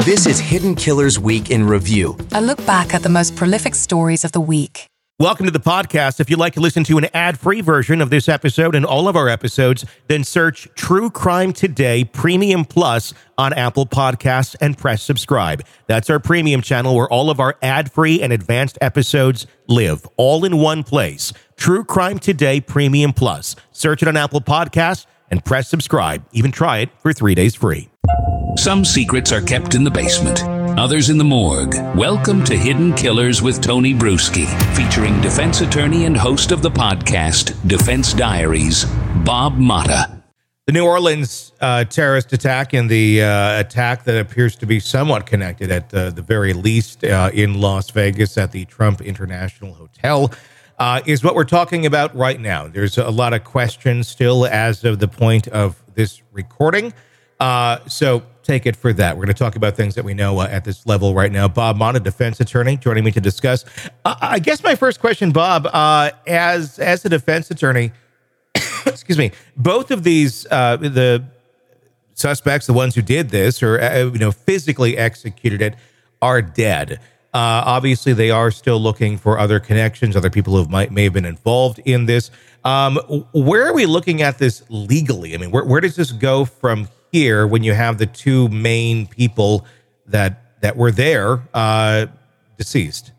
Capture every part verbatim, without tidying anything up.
This is Hidden Killers Week in Review. A look back at the most prolific stories of the week. Welcome to the podcast. If you'd like to listen to an ad-free version of this episode and all of our episodes, then search True Crime Today Premium Plus on Apple Podcasts and press subscribe. That's our premium channel where all of our ad-free and advanced episodes live, all in one place. True Crime Today Premium Plus. Search it on Apple Podcasts and press subscribe. Even try it for three days free. Some secrets are kept in the basement, others in the morgue. Welcome to Hidden Killers with Tony Bruschi, featuring defense attorney and host of the podcast, Defense Diaries, Bob Motta. The New Orleans uh, terrorist attack and the uh, attack that appears to be somewhat connected at uh, the very least uh, in Las Vegas at the Trump International Hotel uh, is what we're talking about right now. There's a lot of questions still as of the point of this recording. Uh, so take it for that. We're going to talk about things that we know uh, at this level right now. Bob Motta, defense attorney, joining me to discuss. Uh, I guess my first question, Bob, uh, as as a defense attorney, excuse me, both of these, uh, the suspects, the ones who did this or uh, you know physically executed it, are dead. Uh, obviously, they are still looking for other connections, other people who might may have been involved in this. Um, where are we looking at this legally? I mean, where where does this go from here when you have the two main people that that were there uh, deceased?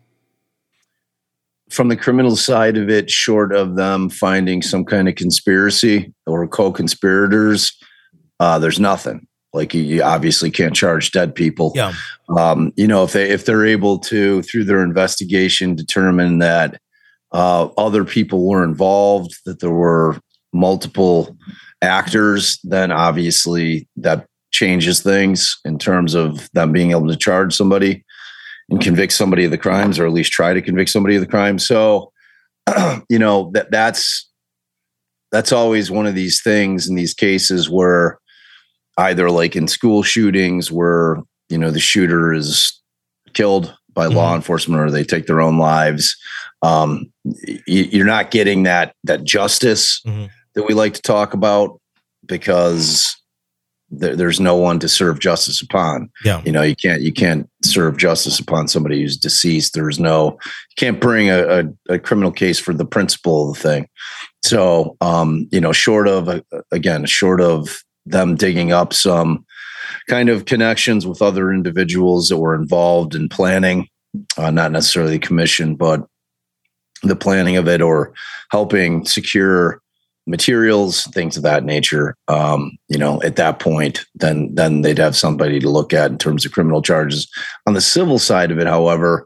From the criminal side of it, short of them finding some kind of conspiracy or co-conspirators, uh, there's nothing. Like you, you obviously can't charge dead people. Yeah. Um, you know, if they if they're able to, through their investigation, determine that uh, other people were involved, that there were multiple actors, then obviously that changes things in terms of them being able to charge somebody and convict somebody of the crimes, or at least try to convict somebody of the crime. So, you know, that that's that's always one of these things in these cases where either like in school shootings where, you know, the shooter is killed by mm-hmm. law enforcement or they take their own lives. Um, you, you're not getting that that justice mm-hmm. that we like to talk about because there, there's no one to serve justice upon. Yeah. You know, you can't, you can't serve justice upon somebody who's deceased. There's no, you can't bring a, a, a criminal case for the principle of the thing. So, um, you know, short of, uh, again, short of them digging up some kind of connections with other individuals that were involved in planning, uh, not necessarily the commission, but the planning of it or helping secure materials, things of that nature. Um, you know, at that point, then then they'd have somebody to look at in terms of criminal charges. On the civil side of it, however,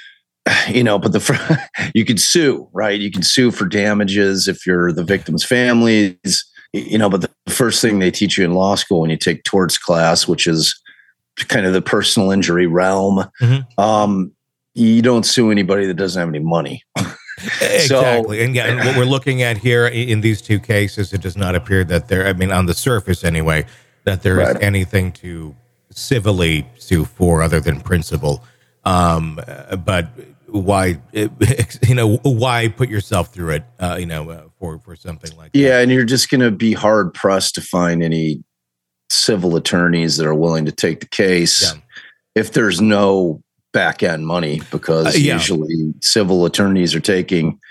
you know, but the you could sue, right? You can sue for damages if you're the victim's families. You know, but the first thing they teach you in law school when you take torts class, which is kind of the personal injury realm, mm-hmm. um, you don't sue anybody that doesn't have any money. Exactly. So, and yeah, and what we're looking at here in these two cases, it does not appear that there, I mean, on the surface anyway, that there is right. anything to civilly sue for other than principle. Um, but why, you know, why put yourself through it, uh, you know, uh, for, for something like yeah, that? Yeah, and you're just going to be hard pressed to find any civil attorneys that are willing to take the case yeah. if there's no back end money, because uh, yeah. usually civil attorneys are taking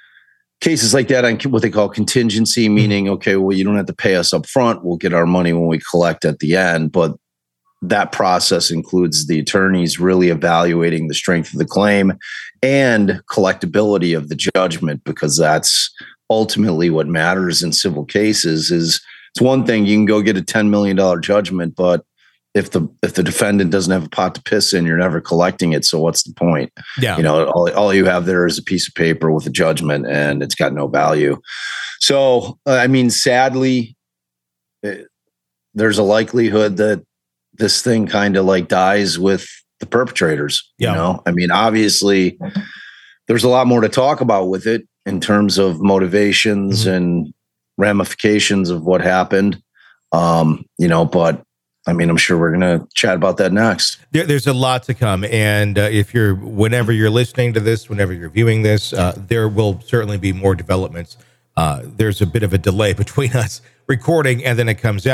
cases like that on what they call contingency, meaning, mm-hmm. okay, well, you don't have to pay us up front. We'll get our money when we collect at the end. But that process includes the attorneys really evaluating the strength of the claim and collectability of the judgment, because that's ultimately what matters in civil cases. Is it's one thing you can go get a ten million dollars judgment, but if the if the defendant doesn't have a pot to piss in, you're never collecting it. So what's the point? Yeah. You know, all, all you have there is a piece of paper with a judgment and it's got no value. So, uh, I mean, sadly, it, there's a likelihood that this thing kind of like dies with the perpetrators. Yeah. You know, I mean, obviously there's a lot more to talk about with it in terms of motivations mm-hmm. and ramifications of what happened. Um, you know, but I mean, I'm sure we're going to chat about that next. There, there's a lot to come. And uh, if you're, whenever you're listening to this, whenever you're viewing this, uh, there will certainly be more developments. Uh, there's a bit of a delay between us recording and then it comes out.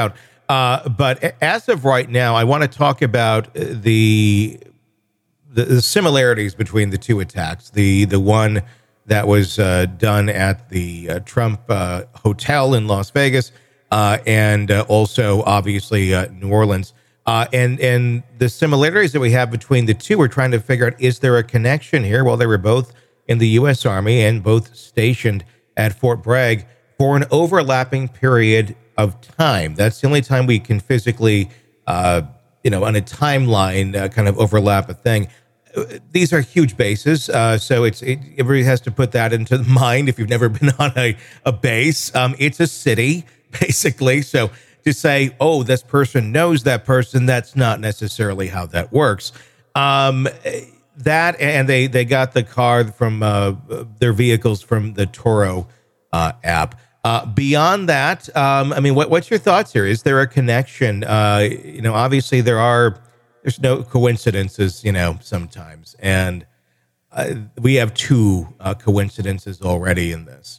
Uh, but as of right now, I want to talk about the, the the similarities between the two attacks. The the one that was uh, done at the uh, Trump uh, Hotel in Las Vegas, uh, and uh, also obviously uh, New Orleans. Uh, and and the similarities that we have between the two, we're trying to figure out, is there a connection here? Well, they were both in the U S Army and both stationed at Fort Bragg for an overlapping period of time. That's the only time we can physically, uh, you know, on a timeline, uh, kind of overlap a thing. These are huge bases, uh, so it's it, everybody has to put that into mind if you've never been on a, a base. Um, it's a city, basically, so to say, oh, this person knows that person, that's not necessarily how that works. Um, that, and they, they got the car from uh, their vehicles from the Turo uh, app. Uh, beyond that, um, I mean, what, what's your thoughts here? Is there a connection? Uh, you know, obviously there are, there's no coincidences, you know, sometimes. And uh, we have two uh, coincidences already in this.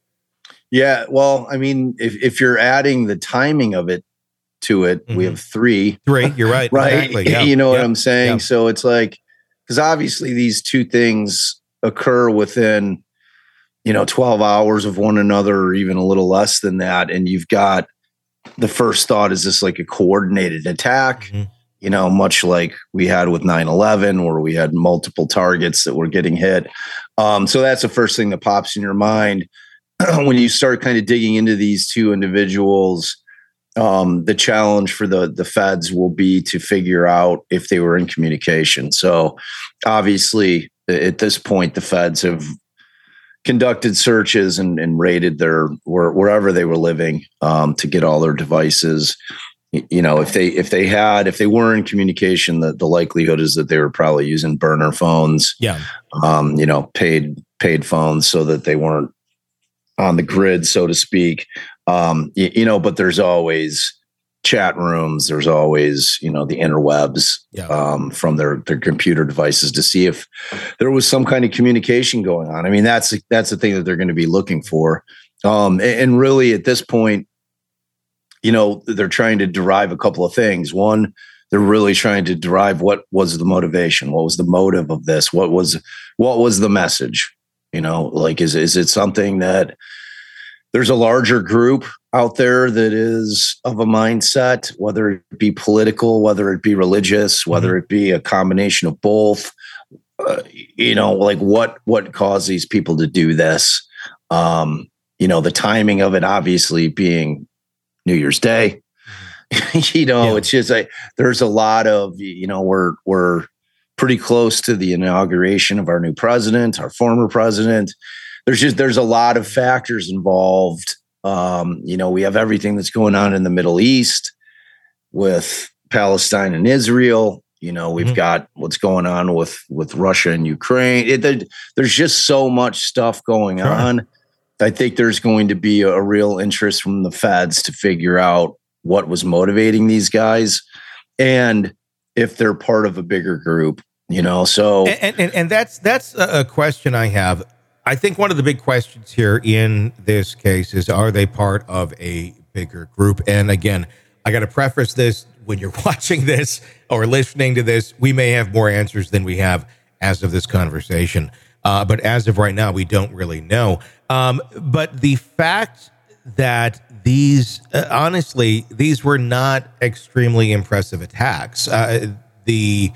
Yeah, well, I mean, if, if you're adding the timing of it to it, mm-hmm. we have three. Three, you're right. Right. Exactly. Yeah. You know yeah. what I'm saying? Yeah. So it's like, because obviously these two things occur within, you know, twelve hours of one another, or even a little less than that. And you've got the first thought, is this like a coordinated attack? Mm-hmm. You know, much like we had with nine eleven, where we had multiple targets that were getting hit. Um, so that's the first thing that pops in your mind. When you start kind of digging into these two individuals, um, the challenge for the the feds will be to figure out if they were in communication. So obviously at this point, the feds have conducted searches and, and raided their where, wherever they were living um, to get all their devices. You know, if they if they had if they were in communication, the, the likelihood is that they were probably using burner phones. Yeah. Um, you know, paid paid phones, so that they weren't on the grid, so to speak. Um, you, you know, but there's always chat rooms. There's always, you know, the interwebs yeah. um, from their, their computer devices to see if there was some kind of communication going on. I mean, that's, that's the thing that they're going to be looking for. Um, and, and really at this point, you know, they're trying to derive a couple of things. One, they're really trying to derive what was the motivation, what was the motive of this, what was, what was the message? You know, like, is, is it something that there's a larger group out there that is of a mindset, whether it be political, whether it be religious, whether mm-hmm. it be a combination of both, uh, you know, like what, what caused these people to do this? Um, you know, the timing of it obviously being New Year's Day, mm-hmm. you know, yeah. it's just like, there's a lot of, you know, we're, we're, pretty close to the inauguration of our new president, our former president. There's just, there's a lot of factors involved. Um, you know, we have everything that's going on in the Middle East with Palestine and Israel. You know, we've mm-hmm. got what's going on with, with Russia and Ukraine. It, there, there's just so much stuff going sure. on. I think there's going to be a, a real interest from the feds to figure out what was motivating these guys. And if they're part of a bigger group, you know, so. And, and, and that's, that's a question I have. I think one of the big questions here in this case is, are they part of a bigger group? And again, I got to preface this, when you're watching this or listening to this, we may have more answers than we have as of this conversation. Uh, but as of right now, we don't really know. Um, but the fact that these, uh, honestly, these were not extremely impressive attacks. Uh, the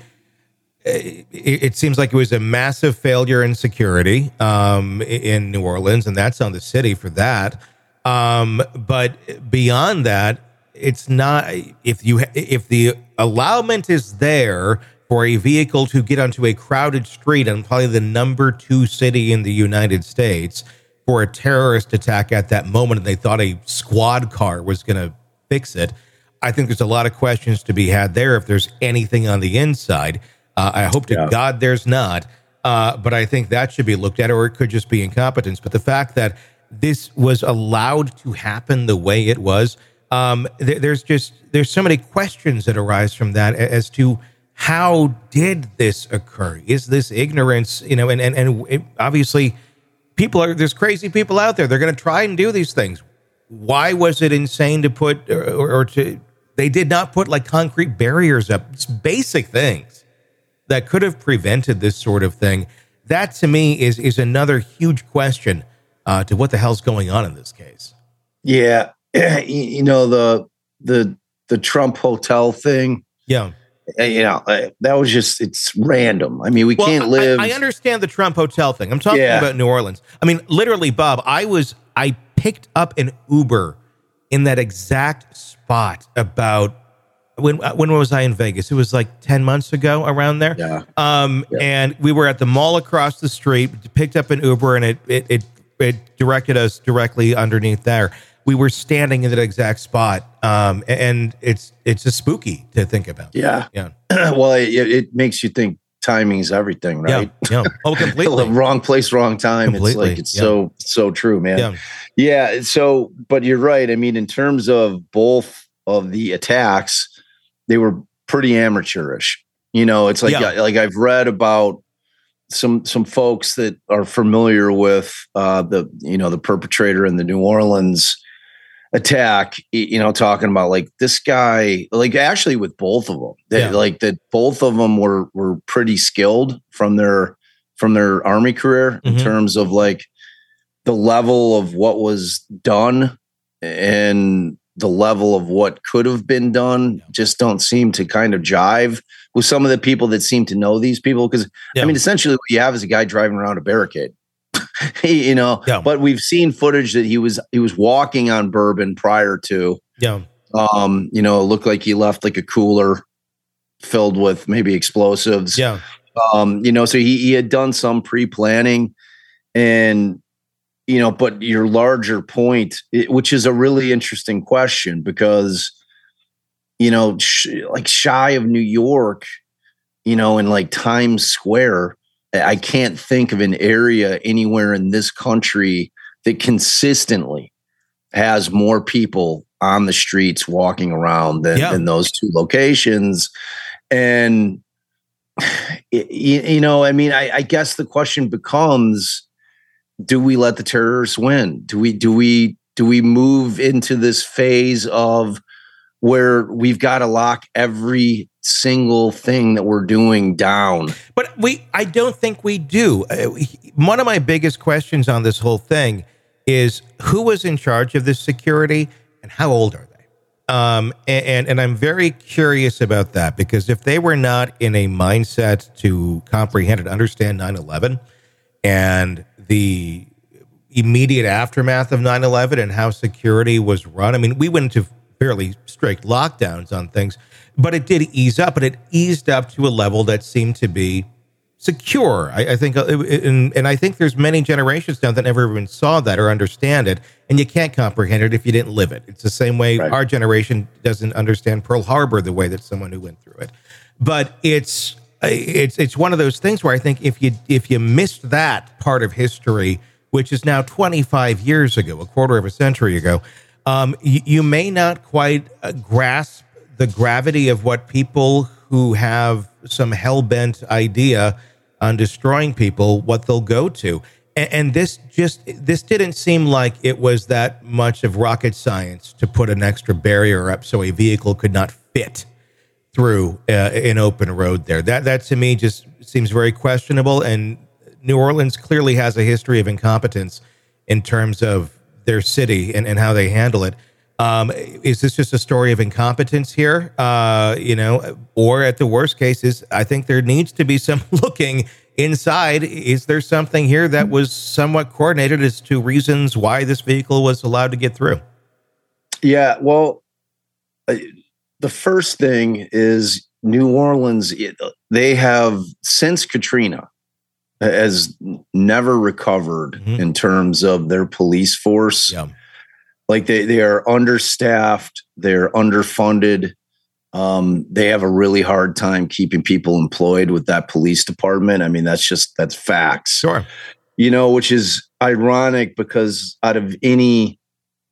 it, it seems like it was a massive failure in security um, in New Orleans, and that's on the city for that. Um, but beyond that, it's not. If you if the allowment is there for a vehicle to get onto a crowded street on probably the number two city in the United States for a terrorist attack at that moment, and they thought a squad car was going to fix it, I think there's a lot of questions to be had there if there's anything on the inside. Uh, I hope to yeah. God there's not, uh, but I think that should be looked at, or it could just be incompetence. But the fact that this was allowed to happen the way it was, um, th- there's just, there's so many questions that arise from that as to how did this occur? Is this ignorance, you know, and, and, and it, obviously, people are, there's crazy people out there. They're going to try and do these things. Why was it insane to put or, or to They did not put like concrete barriers up. Just basic things that could have prevented this sort of thing. That to me is is another huge question uh, to what the hell's going on in this case. Yeah, you know the the the Trump hotel thing. Yeah. You know, that was just, it's random. I mean, we well, can't live. I, I understand the Trump hotel thing. I'm talking yeah. about New Orleans. I mean, literally, Bob, I was, I picked up an Uber in that exact spot about, when when was I in Vegas? It was like ten months ago, around there. Yeah. Um, yeah. And we were at the mall across the street, picked up an Uber, and it it it, it directed us directly underneath there. We were standing in that exact spot, um, and it's it's just spooky to think about. Yeah, yeah. Well, it, it makes you think timing is everything, right? Yeah, yeah. Oh, completely. Wrong place, wrong time. Completely. It's like it's yeah. so so true, man. Yeah. yeah. So, but you're right. I mean, in terms of both of the attacks, they were pretty amateurish. You know, it's like yeah. like I've read about some some folks that are familiar with uh, the you know the perpetrator in the New Orleans attack, you know, talking about like this guy, like actually with both of them, they, yeah. like that both of them were were pretty skilled from their from their army career mm-hmm. in terms of like the level of what was done and the level of what could have been done yeah. just don't seem to kind of jive with some of the people that seem to know these people. Because yeah. I mean, essentially what you have is a guy driving around a barricade. He, you know, yeah. but we've seen footage that he was he was walking on Bourbon prior to. Yeah. Um, you know, it looked like he left like a cooler filled with maybe explosives. Yeah. Um, you know, so he he had done some pre-planning, and you know, but your larger point, it, which is a really interesting question, because you know, sh- like shy of New York, you know, in like Times Square, I can't think of an area anywhere in this country that consistently has more people on the streets walking around than, yeah. than those two locations. And, you, you know, I mean, I, I guess the question becomes, do we let the terrorists win? Do we, do we, do we move into this phase of where we've got to lock every single thing that we're doing down? But we, I don't think we do. Uh, one of my biggest questions on this whole thing is who was in charge of this security and how old are they? Um, and, and, and I'm very curious about that, because if they were not in a mindset to comprehend and understand nine eleven and the immediate aftermath of nine eleven and how security was run, I mean, we went into fairly strict lockdowns on things, but it did ease up, and it eased up to a level that seemed to be secure. I, I think, and, and I think there's many generations now that never even saw that or understand it, and you can't comprehend it if you didn't live it. It's the same way right. our generation doesn't understand Pearl Harbor the way that someone who went through it. But it's it's it's one of those things where I think if you if you missed that part of history, which is now twenty-five years ago, a quarter of a century ago, Um, you, you may not quite uh, grasp the gravity of what people who have some hell-bent idea on destroying people, what they'll go to. And, and this just, this didn't seem like it was that much of rocket science to put an extra barrier up so a vehicle could not fit through uh, an open road there. That, that to me just seems very questionable. And New Orleans clearly has a history of incompetence in terms of their city and, and how they handle it. Um, is this just a story of incompetence here? Uh, you know, or at the worst case is, I think there needs to be some looking inside. Is there something here that was somewhat coordinated as to reasons why this vehicle was allowed to get through? Yeah, well, uh, the first thing is New Orleans, it, they have, since Katrina, has never recovered mm-hmm. in terms of their police force. Yeah. Like they, they are understaffed, they're underfunded. Um, they have a really hard time keeping people employed with that police department. I mean, that's just, that's facts. Sure. You know, which is ironic because out of any,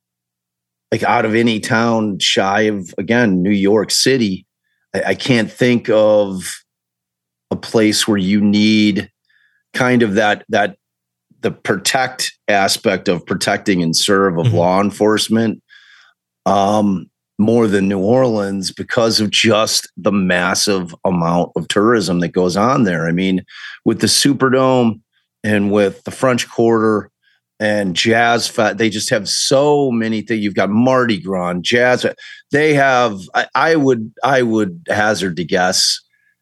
like out of any town shy of, again, New York City, I, I can't think of a place where you need kind of that, that, the protect aspect of protecting and serve of mm-hmm. law enforcement. Um, more than New Orleans because of just the massive amount of tourism that goes on there. I mean, with the Superdome and with the French Quarter and Jazz Fest, they just have so many things. You've got Mardi Gras, and Jazz. They have, I, I would, I would hazard to guess,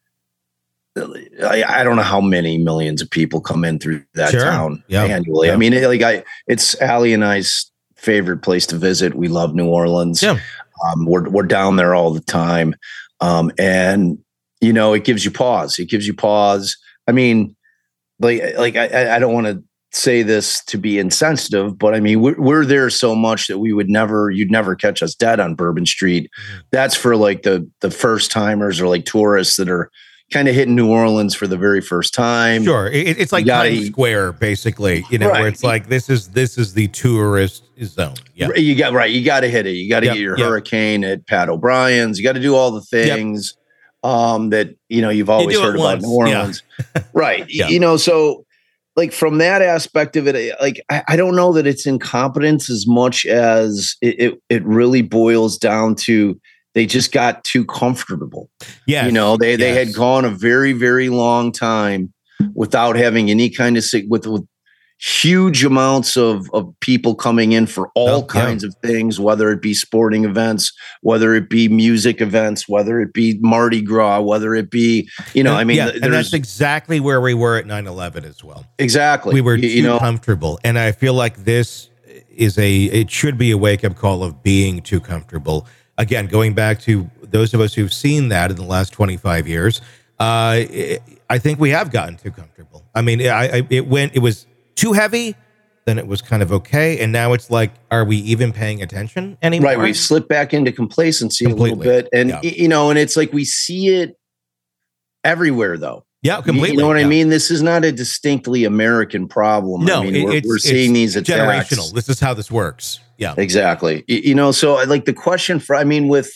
I, I don't know how many millions of people come in through that Sure. town Yeah. annually. Yeah. I mean, it, like I, it's Allie and I's favorite place to visit. We love New Orleans. Yeah. Um, we're we're down there all the time, um, and you know, it gives you pause. It gives you pause. I mean, like like I, I don't want to say this to be insensitive, but I mean, we're, we're there so much that we would never, you'd never catch us dead on Bourbon Street. Mm-hmm. That's for like the the first timers or like tourists that are kind of hitting New Orleans for the very first time. Sure, it, it's like gotta, Times Square, basically. You know, right. where it's like this is this is the tourist zone. Yeah, you got right. You got to hit it. You got to Yep, get your yep. hurricane at Pat O'Brien's. You got to do all the things yep. um, that you know you've always you heard about once. New Orleans, yeah. right? Yeah. You know, so like from that aspect of it, like I, I don't know that it's incompetence as much as it, it, it really boils down to. They just got too comfortable. Yeah, you know, they they yes. had gone a very very long time without having any kind of with with huge amounts of of people coming in for all oh, kinds yeah. of things, whether it be sporting events, whether it be music events, whether it be Mardi Gras, whether it be you know, and, I mean, yeah, and that's exactly where we were at nine eleven as well. Exactly, we were you, too you know, comfortable, and I feel like this is a it should be a wake up call of being too comfortable. Again, going back to those of us who've seen that in the last twenty-five years, uh, it, I think we have gotten too comfortable. I mean, I, I, it went, it was too heavy, then it was kind of okay, and now it's like, are we even paying attention anymore? Right, we've slipped back into complacency Completely. a little bit, and yeah. you know, and it's like we see it everywhere, though. Yeah, completely. You know what yeah. I mean? This is not a distinctly American problem. No, I mean, it, we're, it's, we're seeing it's these attacks. generational. This is how this works. Yeah, exactly. You, you know, so like the question for, I mean, with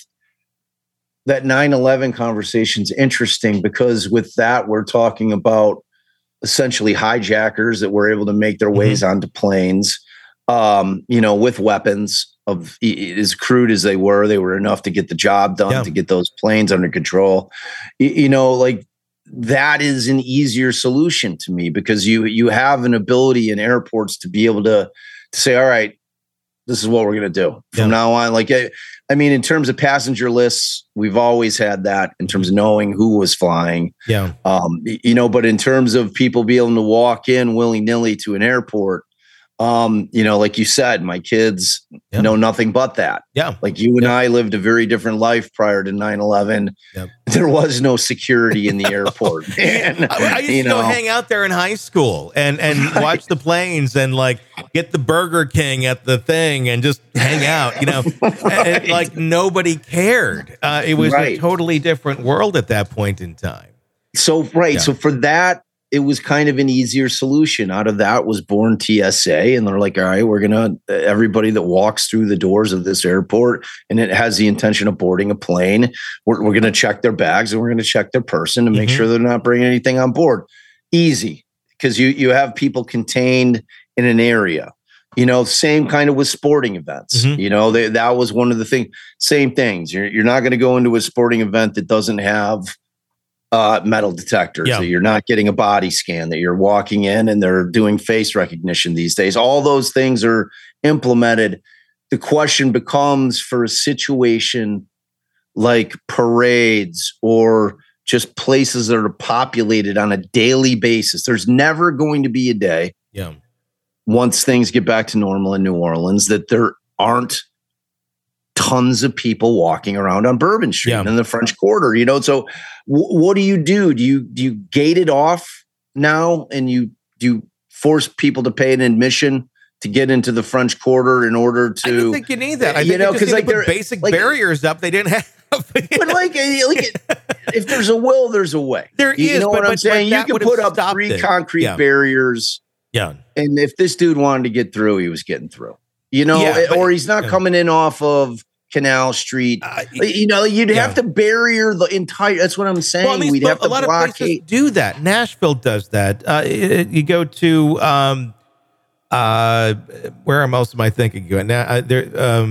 that nine eleven conversation is interesting because with that, we're talking about essentially hijackers that were able to make their ways mm-hmm. onto planes, um, you know, with weapons of as crude as they were, they were enough to get the job done, yeah. to get those planes under control. You, you know, like that is an easier solution to me because you, you have an ability in airports to be able to, to say, all right, this is what we're going to do from yeah. now on. Like, I, I mean, in terms of passenger lists, we've always had that in terms of knowing who was flying. Yeah. Um, you know, but in terms of people being able to walk in willy nilly to an airport, um, you know, like you said, my kids yeah. know nothing but that. Yeah. Like you and yeah. I lived a very different life prior to nine eleven. Yep. There was no security in the airport. And, I, I used you to know, go hang out there in high school and, and right. watch the planes and like get the Burger King at the thing and just hang out, you know, right. and, like nobody cared. Uh, it was right. a totally different world at that point in time. So, right. Yeah. So for that, it was kind of an easier solution. Out of that was born T S A. And they're like, all right, we're going to, everybody that walks through the doors of this airport and it has the intention of boarding a plane, we're, we're going to check their bags and we're going to check their person and make mm-hmm. sure they're not bringing anything on board. Easy. Because you, you have people contained in an area, you know, same kind of with sporting events. Mm-hmm. You know, they, that was one of the things, same things. You're, you're not going to go into a sporting event that doesn't have Uh, metal detectors, yeah. that you're not getting a body scan, that you're walking in and they're doing face recognition these days. All those things are implemented. The question becomes for a situation like parades or just places that are populated on a daily basis. There's never going to be a day, yeah. once things get back to normal in New Orleans, that there aren't tons of people walking around on Bourbon Street yeah. in the French Quarter, you know. So, w- what do you do? Do you do you gate it off now, and you do you force people to pay an admission to get into the French Quarter in order to? I don't think you need that. I you think know, because like put basic like, barriers up they didn't have. But like, like if there's a will, there's a way. There you, is. You know but, what I'm but, saying? But you can put up three it. concrete yeah. barriers. Yeah. And if this dude wanted to get through, he was getting through. You know, yeah, but, or he's not yeah. coming in off of Canal Street. Uh, you know, you'd yeah. have to barrier the entire. That's what I'm saying. Well, I mean, We'd have a to lot blockade. of places do that. Nashville does that. Uh, it, you go to um, uh, where else am I thinking? Going now? Uh, there, um, yeah,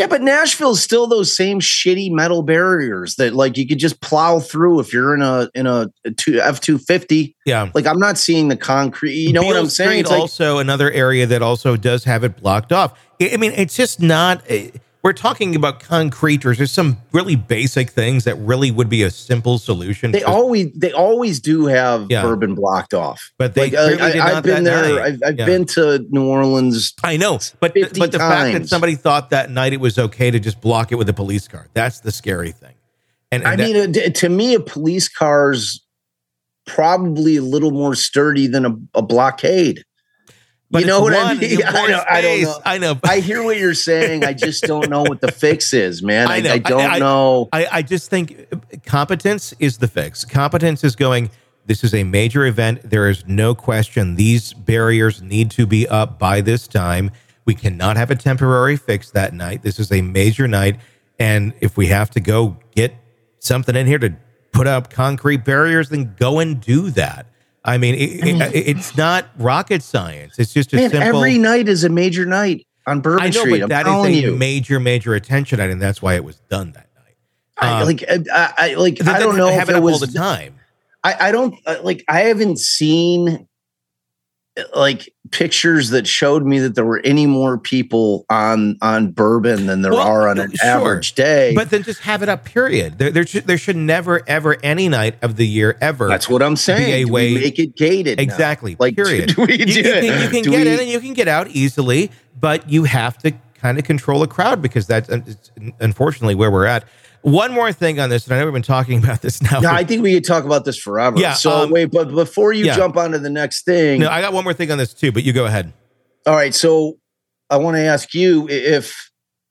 Yeah, but Nashville's still those same shitty metal barriers that like you could just plow through if you're in a in a F two fifty. Yeah. Like I'm not seeing the concrete. You know Beale what I'm saying? Street It's like, also another area that also does have it blocked off. I I mean, it's just not. We're talking about concrete, or just some really basic things that really would be a simple solution. they Just- always they always do have Yeah. Bourbon blocked off. But they like uh, clearly did I, not I've been that there. night. I've, I've Yeah. been to New Orleans. I know, but fifty but the fact that times. somebody thought that night it was okay to just block it with a police car, that's the scary thing. And, and I that- mean, uh, to me, a police car's probably a little more sturdy than a, a blockade. but you know it's what I one, mean? you have I more don't- I don't space. know. I know. I hear what you're saying. I just don't know what the fix is, man. I, I know. I don't I- I- know. I, I just think competence is the fix. Competence is going, this is a major event. There is no question these barriers need to be up by this time. We cannot have a temporary fix that night. This is a major night. And if we have to go get something in here to put up concrete barriers, then go and do that. I mean, it, it, it's not rocket science. It's just a Man, simple. every night is a major night on Bourbon I know, Street. but I'm that telling is a you. major, major attention item. That's why it was done that night. I, Um, like, I, I like, They I don't didn't know have if it it up all was. the time. I, I don't uh, like. I haven't seen like pictures that showed me that there were any more people on on Bourbon than there Well, are on an sure. average day. But then just have it up, period. There, there, should, there should never, ever, any night of the year ever. That's what I'm saying. Be a Do way- we make it gated. now? Exactly, Like, period. do we you, do you can, you can do get we- in and you can get out easily, but you have to kind of control a crowd because that's uh, it's unfortunately where we're at. One more thing on this, and I know we've been talking about this now. No, for- I think we could talk about this forever. Yeah, So um, wait, but before you yeah. jump onto the next thing, no, I got one more thing on this too, but you go ahead. all right. So I want to ask you if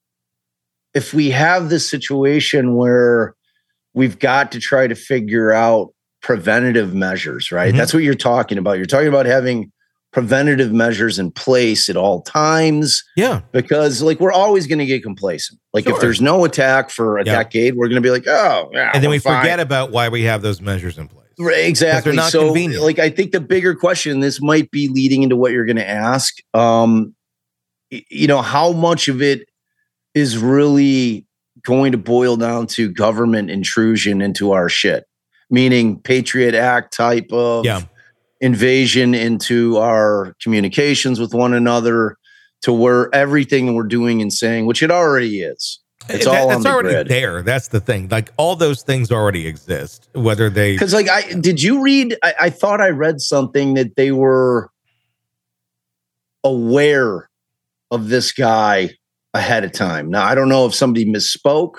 if we have this situation where we've got to try to figure out preventative measures, right? Mhm. That's what you're talking about. You're talking about having preventative measures in place at all times. Yeah, Because like we're always going to get complacent. Like Sure. if there's no attack for a Yeah. decade, we're going to be like, oh, yeah, and then we're we fine. forget about why we have those measures in place. Right, exactly. not So convenient. like I think the bigger question, this might be leading into what you're going to ask. Um, y- you know, how much of it is really going to boil down to government intrusion into our shit, meaning Patriot Act type of Yeah. invasion into our communications with one another, to where everything we're doing and saying, which it already is, it's That- all that's on the already grid. there. That's the thing. Like all those things already exist. Whether they Because like I did you read I, I thought I read something that they were aware of this guy ahead of time. Now I don't know if somebody misspoke.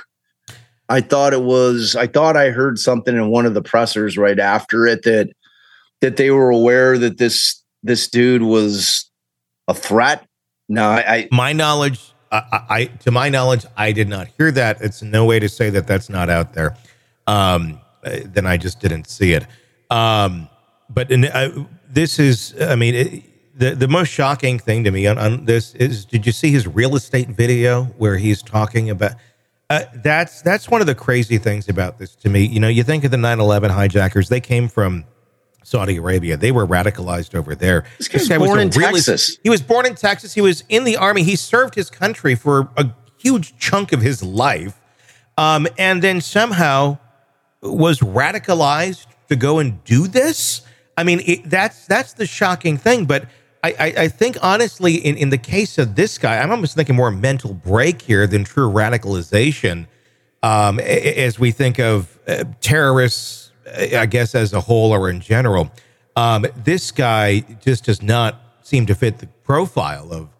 I thought it was I thought I heard something in one of the pressers right after it that that they were aware that this this dude was a threat. No, I, I my knowledge, I, I to my knowledge, I did not hear that. It's no way to say that that's not out there. Um, uh, then I just didn't see it. Um, but in, uh, this is, I mean, it, the the most shocking thing to me on, on this is, did you see his real estate video where he's talking about? Uh, that's that's one of the crazy things about this to me. You know, you think of the nine eleven hijackers; they came from Saudi Arabia. They were radicalized over there. This guy's born in Texas. He was born in Texas. He was in the army. He served his country for a huge chunk of his life, um, and then somehow was radicalized to go and do this. I mean, it, that's that's the shocking thing. But I, I, I think honestly, in, in the case of this guy, I'm almost thinking more mental break here than true radicalization. Um, a- as we think of uh, terrorists, I guess as a whole or in general, um, this guy just does not seem to fit the profile of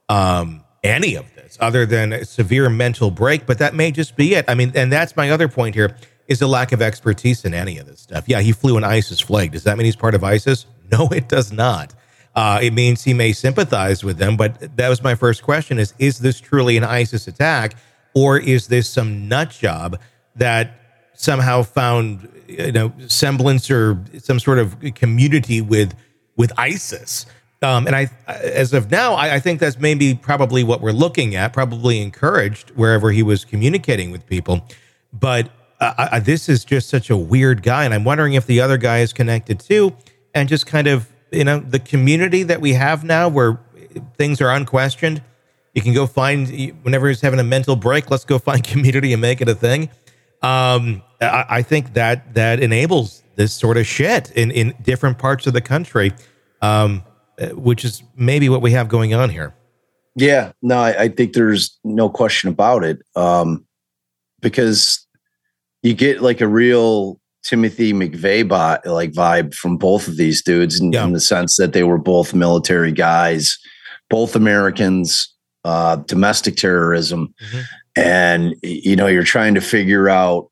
um, any of this, other than a severe mental break. But that may just be it. I mean, and that's my other point here, is the lack of expertise in any of this stuff. Yeah, he flew an ISIS flag. Does that mean he's part of ISIS? No, it does not. Uh, it means he may sympathize with them, but that was my first question: is is this truly an ISIS attack, or is this some nut job that somehow found, you know, semblance or some sort of community with with ISIS? Um, and I, as of now, I, I think that's maybe probably what we're looking at, probably encouraged wherever he was communicating with people. But uh, I, this is just such a weird guy, and I'm wondering if the other guy is connected too, and just kind of, you know, the community that we have now where things are unquestioned. You can go find, whenever he's having a mental break, let's go find community and make it a thing. Um, I, I think that that enables this sort of shit in, in different parts of the country, um, which is maybe what we have going on here. Yeah, no, I, I think there's no question about it. Um, because you get like a real Timothy McVeigh bot, like vibe from both of these dudes in, yeah. in the sense that they were both military guys, both Americans, uh, domestic terrorism. Mm-hmm. And, you know, you're trying to figure out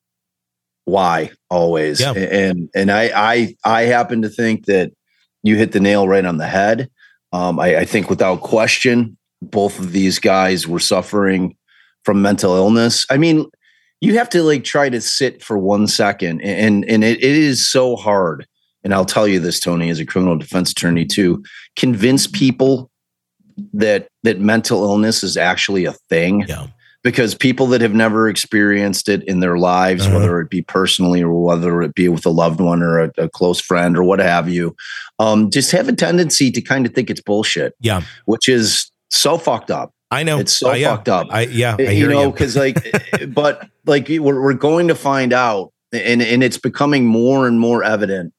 why always. Yeah. And, and I, I, I happen to think that you hit the nail right on the head. Um, I, I think without question, both of these guys were suffering from mental illness. I mean, you have to like try to sit for one second, and and it, it is so hard. And I'll tell you this, Tony, as a criminal defense attorney, to convince people that that mental illness is actually a thing. Yeah. Because people that have never experienced it in their lives, uh-huh. whether it be personally or whether it be with a loved one or a, a close friend or what have you, um, just have a tendency to kind of think it's bullshit. Yeah, which is so fucked up. I know it's so uh, yeah. fucked up. I yeah, I you hear know, because like, but like we're we're going to find out, and and it's becoming more and more evident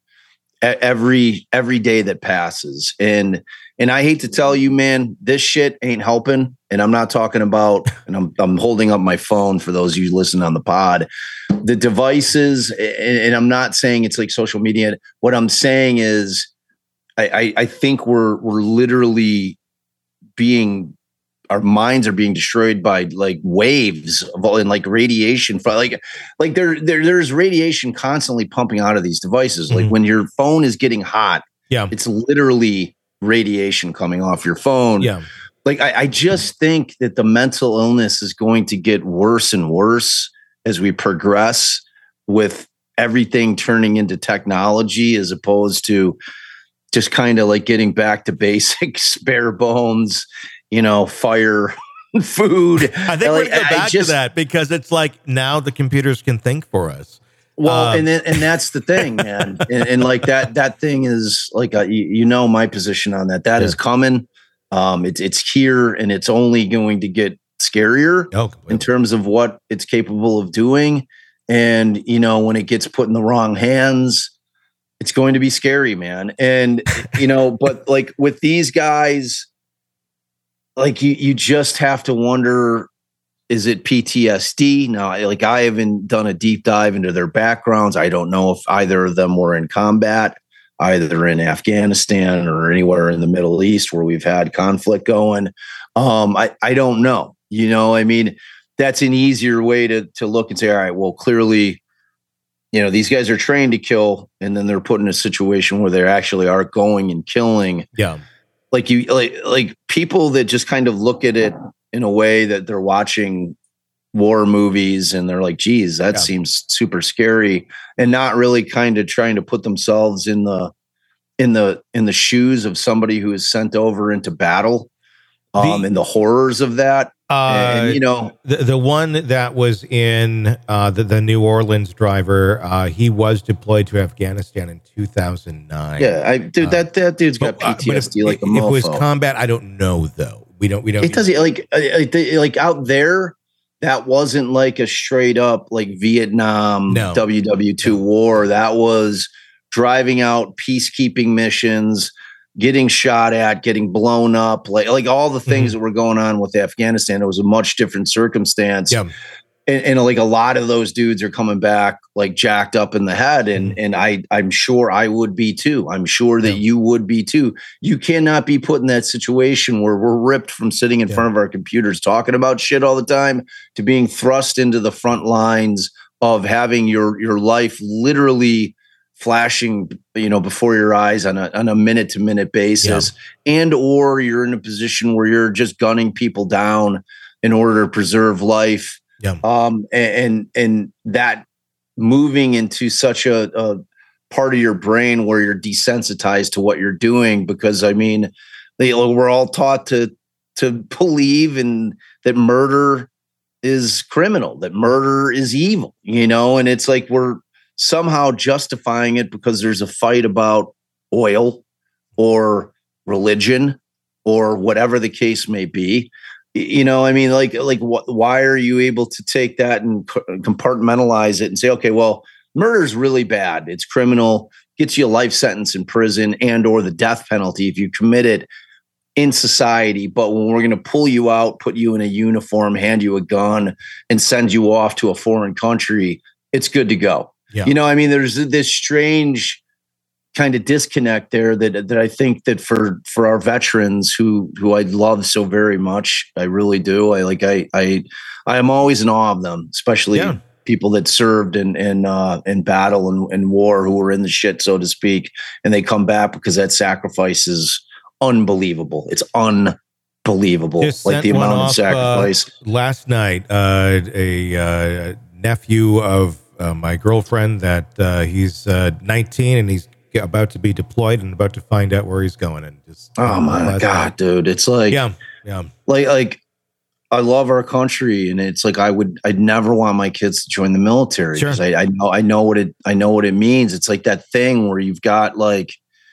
every every day that passes. And and I hate to tell you, man, this shit ain't helping. And I'm not talking about, and I'm I'm holding up my phone for those of you listening on the pod, the devices, and, and I'm not saying it's like social media. What I'm saying is, I, I, I think we're we're literally being, our minds are being destroyed by like waves of and like radiation. Like like there there there's radiation constantly pumping out of these devices. Mm-hmm. Like when your phone is getting hot, yeah, it's literally radiation coming off your phone. Yeah. Like, I, I just think that the mental illness is going to get worse and worse as we progress with everything turning into technology, as opposed to just kind of like getting back to basics, bare bones, you know, fire, food. I think like, we're going to go back just, to that because it's like now the computers can think for us. Well, um, and then, and that's the thing, man. and, and like that, that thing is like, a, you, you know, my position on that, that yeah. is coming. Um, it's it's here, and it's only going to get scarier oh, in terms of what it's capable of doing. And you know, when it gets put in the wrong hands, it's going to be scary, man. And you know, but like with these guys, like you you just have to wonder: is it P T S D? Now, like I haven't done a deep dive into their backgrounds. I don't know if either of them were in combat, either in Afghanistan or anywhere in the Middle East where we've had conflict going. Um, I, I don't know. You know, I mean, that's an easier way to to look and say, all right, well, clearly, you know, these guys are trained to kill, and then they're put in a situation where they actually are going and killing. Yeah. Like you, like, like people that just kind of look at it in a way that they're watching war movies and they're like, geez, that yeah. seems super scary, and not really kind of trying to put themselves in the in the in the shoes of somebody who is sent over into battle, um the, and the horrors of that. Uh, and, you know, the the one that was in uh, the the New Orleans driver, uh, he was deployed to Afghanistan in two thousand nine. Yeah, I dude, that that dude's got but, P T S D uh, like if, a mofo. If it was combat, I don't know though. We don't we don't. It doesn't like like, like out there. That wasn't like a straight up like Vietnam no. W W two no. war. That was driving out peacekeeping missions, getting shot at, getting blown up, like like all the things mm-hmm. that were going on with Afghanistan. It was a much different circumstance. Yeah. And, and like a lot of those dudes are coming back like jacked up in the head. And mm-hmm. and I I'm sure I would be too. I'm sure that yeah. you would be too. You cannot be put in that situation where we're ripped from sitting in yeah. front of our computers talking about shit all the time to being thrust into the front lines of having your your life literally flashing, you know, before your eyes on a on a minute to minute basis, yeah. and or you're in a position where you're just gunning people down in order to preserve life. Yeah. Um, and, and that moving into such a, a part of your brain where you're desensitized to what you're doing, because I mean, they, we're all taught to, to believe in that murder is criminal, that murder is evil, you know, and it's like, we're somehow justifying it because there's a fight about oil or religion or whatever the case may be. You know, I mean, like, like, wh- why are you able to take that and co- compartmentalize it and say, okay, well, murder is really bad. It's criminal, gets you a life sentence in prison and or the death penalty if you commit it in society. But when we're going to pull you out, put you in a uniform, hand you a gun, and send you off to a foreign country, it's good to go. Yeah. You know, I mean, there's this strange kind of disconnect there that that I think that for for our veterans who who I love so very much, I really do. I like I I I am always in awe of them, especially yeah. people that served in in uh, in battle and, and war, who were in the shit, so to speak, and they come back because that sacrifice is unbelievable. It's unbelievable, Just like the amount off, of sacrifice. Uh, last night, uh, a uh, nephew of uh, my girlfriend that uh, he's uh, nineteen and he's about to be deployed and about to find out where he's going. And just oh my god, night. dude, it's like yeah, yeah, like like I love our country, and it's like I would I'd never want my kids to join the military because sure. I, I know I know what it I know what it means. It's like that thing where you've got like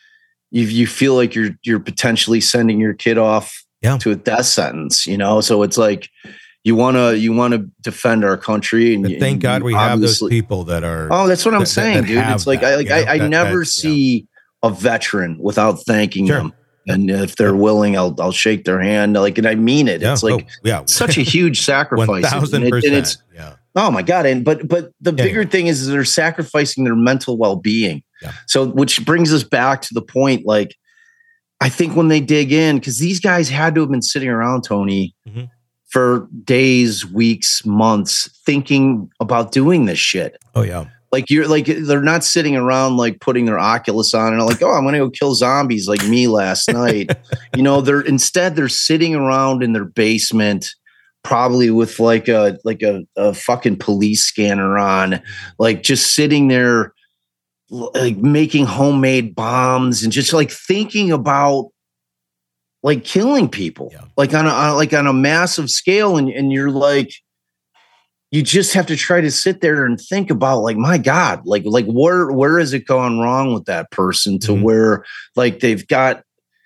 you you feel like you're you're potentially sending your kid off yeah. to a death sentence, you know. So it's like you want to you want to defend our country, and but thank and God we have those people that are. Oh, that's what I'm that, saying, that, that dude. It's like that, I like you know, I, I that, never that, see yeah. a veteran without thanking sure. them, and if they're willing, I'll I'll shake their hand. Like, and I mean it. Yeah. It's like oh, yeah. such a huge sacrifice. One thousand percent. Yeah. Oh my God. And but but the yeah, bigger yeah. thing is they're sacrificing their mental well-being. Yeah. So which brings us back to the point, like, I think when they dig in, because these guys had to have been sitting around, Tony, mm-hmm. for days, weeks, months, thinking about doing this shit. Oh yeah. Like you're like they're not sitting around like putting their Oculus on and like, oh, I'm gonna go kill zombies like me last night. You know, they're instead they're sitting around in their basement, probably with like a like a, a fucking police scanner on, like just sitting there, like making homemade bombs and just like thinking about like killing people, yeah. like on a on, like on a massive scale, and and you're like. You just have to try to sit there and think about like, my God, like, like where, where has it gone wrong with that person to mm-hmm. where like they've got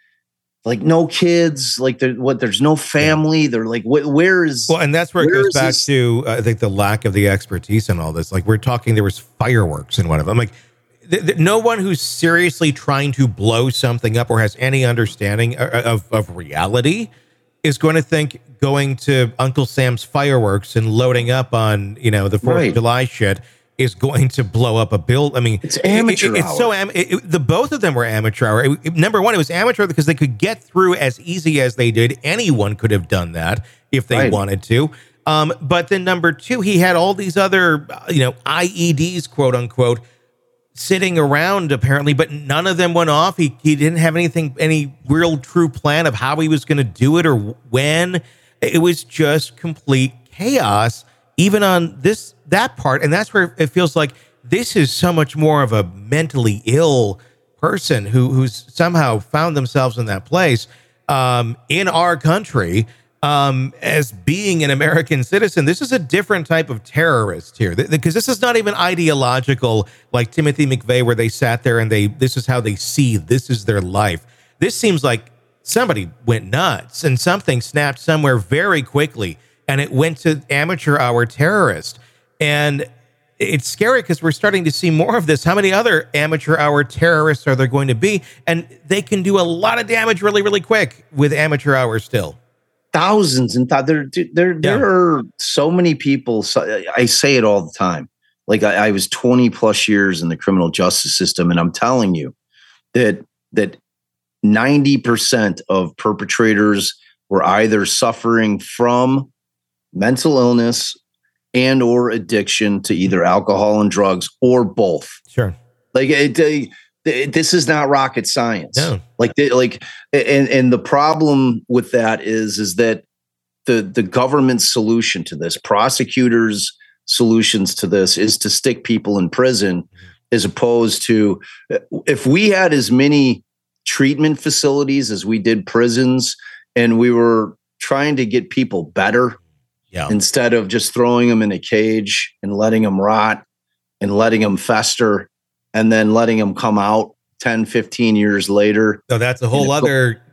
like no kids, like there, what, there's no family. They're like, wh- where is, well, and that's where, where it goes back this? to, uh, I think the lack of the expertise in all this. Like we're talking, there was fireworks in one of them. Like th- th- no one who's seriously trying to blow something up or has any understanding of, of, of reality is going to think going to Uncle Sam's fireworks and loading up on, you know, the fourth right. of July shit is going to blow up a build. I mean, it's amateur it, it, it's so, am- it, it, the both of them were amateur hour. It, it, number one, it was amateur because they could get through as easy as they did. Anyone could have done that if they right. wanted to. Um, but then number two, he had all these other, you know, I E Ds, quote unquote, sitting around apparently, but none of them went off. He he didn't have anything, any real true plan of how he was going to do it or when. It was just complete chaos, even on this, that part. And that's where it feels like this is so much more of a mentally ill person who who's somehow found themselves in that place um, in our country. Um, as being an American citizen, this is a different type of terrorist here, because this is not even ideological like Timothy McVeigh, where they sat there and they, this is how they see, this is their life. This seems like somebody went nuts and something snapped somewhere very quickly and it went to amateur hour terrorist. And it's scary because we're starting to see more of this. How many other amateur hour terrorists are there going to be? And they can do a lot of damage really, really quick with amateur hour still. Thousands and th- there, there, there yeah. are so many people. So I say it all the time. Like I, I was twenty plus years in the criminal justice system, and I'm telling you that that ninety percent of perpetrators were either suffering from mental illness and or addiction to either alcohol and drugs or both. Sure. Like it, it, this is not rocket science. No. Like, they, like, and and the problem with that is, is that the the government's solution to this, prosecutors' solutions to this, is to stick people in prison, mm-hmm. as opposed to if we had as many treatment facilities as we did prisons, and we were trying to get people better, yeah. instead of just throwing them in a cage and letting them rot and letting them fester. And then letting them come out ten, fifteen years later. So that's a whole other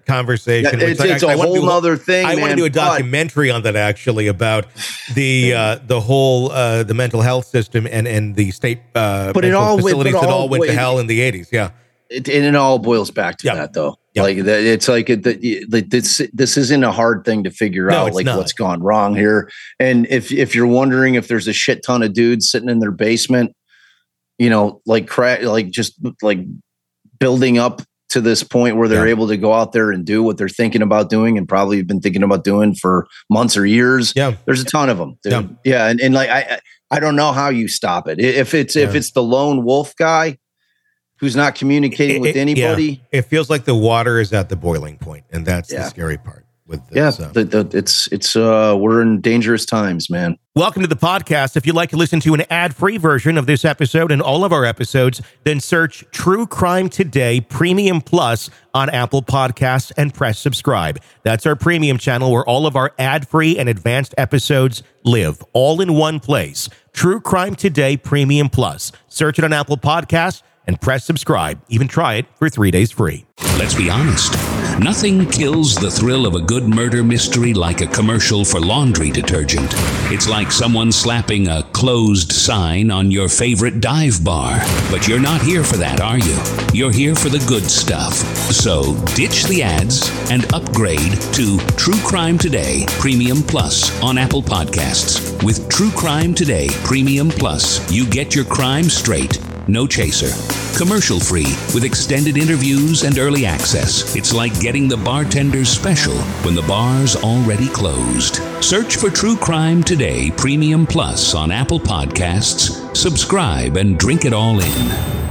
conversation. Yeah, it's which it's I, a I whole do, other thing. I man, want to do a but- documentary on that actually about the uh, the whole uh, the mental health system and and the state uh, But it mental all went- facilities but that all all went to went- hell in the eighties. Yeah. It, and it all boils back to Yeah. that, though. Yeah. Like that, it's like it, the, the, this. This isn't a hard thing to figure No, out. it's Like not. what's gone wrong here. And if if you're wondering if there's a shit ton of dudes sitting in their basement, you know, like cra- like just like building up to this point where they're Yeah. able to go out there and do what they're thinking about doing and probably have been thinking about doing for months or years. Yeah. There's a ton of them. Dude. Yeah. Yeah. And, and like, I, I don't know how you stop it. If it's, if Yeah. it's the lone wolf guy who's not communicating It- with it- anybody. yeah. It feels like the water is at the boiling point, and that's Yeah. the scary part with this. Yeah. so. The, the, it's, it's, uh, we're in dangerous times, man. Welcome to the podcast. If you'd like to listen to an ad-free version of this episode and all of our episodes, then search True Crime Today Premium Plus on Apple Podcasts and press subscribe. That's our premium channel where all of our ad-free and advanced episodes live, all in one place. True Crime Today Premium Plus. Search it on Apple Podcasts and press subscribe. Even try it for three days free. Let's be honest. Nothing kills the thrill of a good murder mystery like a commercial for laundry detergent. It's like someone slapping a closed sign on your favorite dive bar. But you're not here for that, are you? You're here for the good stuff. So ditch the ads and upgrade to True Crime Today Premium Plus on Apple Podcasts. With True Crime Today Premium Plus, you get your crime straight. No chaser. Commercial free with extended interviews and early access. It's like getting the bartender's special when the bar's already closed. Search for True Crime Today Premium Plus on Apple Podcasts. Subscribe and drink it all in.